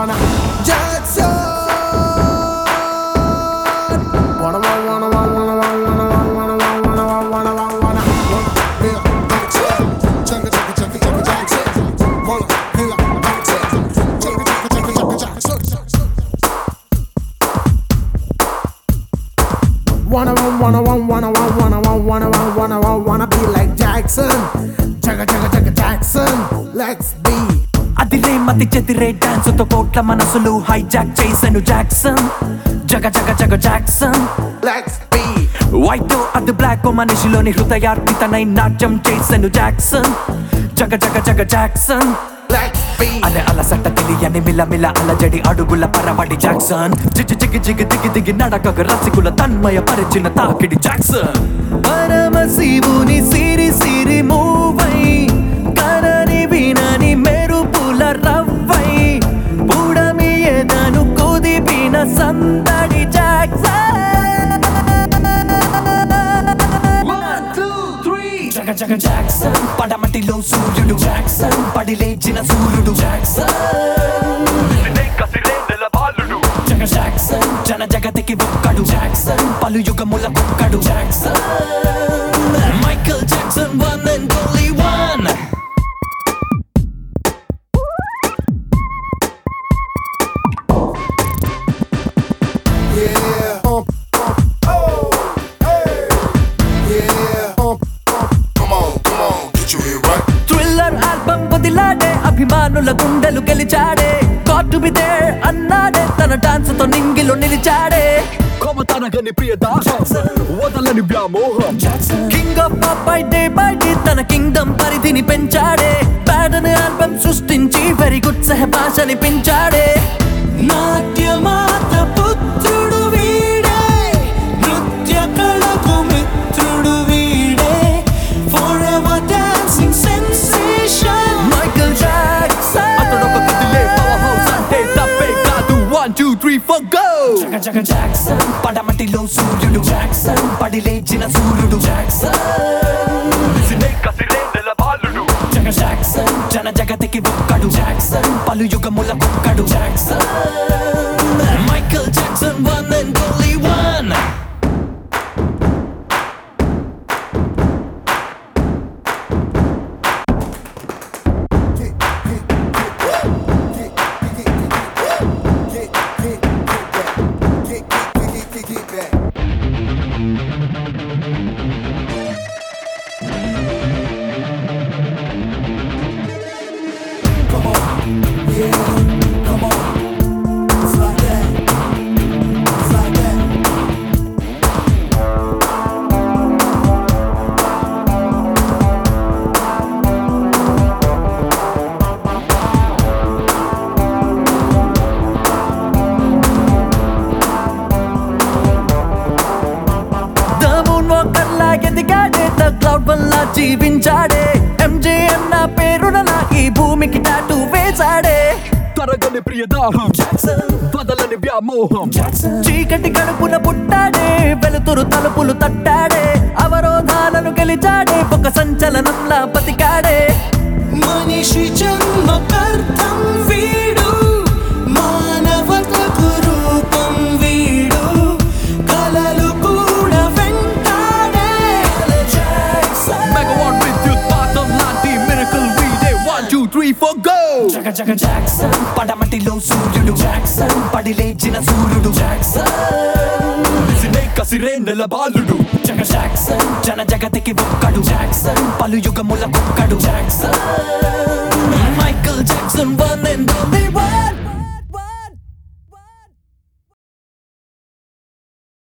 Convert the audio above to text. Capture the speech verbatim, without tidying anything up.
wanna Jackson. Wanna wanna wanna wanna wanna wanna wanna wanna wanna wanna wanna Chugga chugga chugga chugga Jackson. Wanna feel Jackson. Chugga chugga chugga chugga Jackson. Wanna wanna wanna wanna wanna wanna wanna wanna wanna be like Jackson. Chugga chugga chugga Jackson. Let's be. అదిరే మతి చెదిరే dance తో కోట్ల మనసులు hijack చేశాను Jackson జగ జగ జగ Jackson Let's be. White అది black మనిషిలోని హృదయార్పితనై నాట్యం చేశాను జాక్సన్ జగ జగ జగ జాక్సన్ Let's be. అదే అలసట తెలియని మిలమిల అలజడి అడుగుల పరవడి జాక్సన్ జిగి జిగి జిగి దిగి దిగి నడకగ రసికుల తన్మయ పరిచిన తాకిడి జాక్సన్ పరమశివుని సిరి సిరి మూవై కరని వినని మెరుపుల రవ్వై పుడమి ఎదను కుదిపిన సందడి జాక్సన్ వన్ టూ త్రీ జగ జగ జాక్సన్ పడమటిలో సూర్యుడు జాక్సన్ పడి లేచిన సూర్యుడు జాక్సన్ జగ జాక్సన్ జన జగతికి ఒక్కడు జాక్సన్ పలు యుగముల ఒక్కడు Jackson Michael Jackson one and only one Yeah. Um, um, oh, hey. Yeah. Um, um, come on, come on, get your head right. Thriller album వదిలాడే అభిమానుల గుండెలు గెలిచాడే గాట్ టు బి దేర్ అన్నాడే తన డాన్స్ తో నింగిలో నిలిచాడే కోమతనగని ప్రియదాసం వదలని వ్యామోహం king of pop by day by day తన కింగ్డమ్ పరిధిని పెంచాడే ప్యాటర్న్ ఆల్బమ్ సృష్టించి వెరీ గుడ్ సహభాషని పెంచాడే నాట్యమాత పుత్రుడు వీడే నృత్య కళకు మిత్రుడు వీడే forever dancing sensation Michael Jackson అతడొక కదిలే పవర్ హౌస్ అంటే తప్పే కాదు one two three four go జగ జగ జాక్సన్ పడమటిలో సూర్యుడు జాక్సన్ పడి లేచిన సూర్యుడు జాక్సన్ జగ జాక్సన్ జన జగతికి ఒక్కడు జాక్సన్ పలు యుగముల ఒక్కడు Jackson Michael Jackson one and only one cloud వల్ల జీవించాడే ఎంజే అన్న పేరున ఈ భూమికి టాటూ వేశాడే తరగని ప్రియదాహం వదలని వ్యామోహం చీకటి కడుపున పుట్టాడే వెలుతురు తలుపులు తట్టాడే అవరోధాలను గెలిచాడే ఒక సంచలనంలా బతికాడే మనిషి జన్మకర్తం వీడు మానవతకు రూపం వీడు కలలు కూడా వెంటాడే మెగావాట్ విద్యుత్ పాతం లాంటి మిరకల్ వీడే one two three four go జగ జగ జాక్సన్ పడమటిలో సూర్యుడు జాక్సన్ పడి లేచిన సూర్యుడు జాక్సన్ కసిరే నెల బాలుడు జగ జాక్సన్ జన జగతికి ఒక్కడు జాక్సన్ పలు యుగముల ఒక్కడు Jackson Michael Jackson one and only one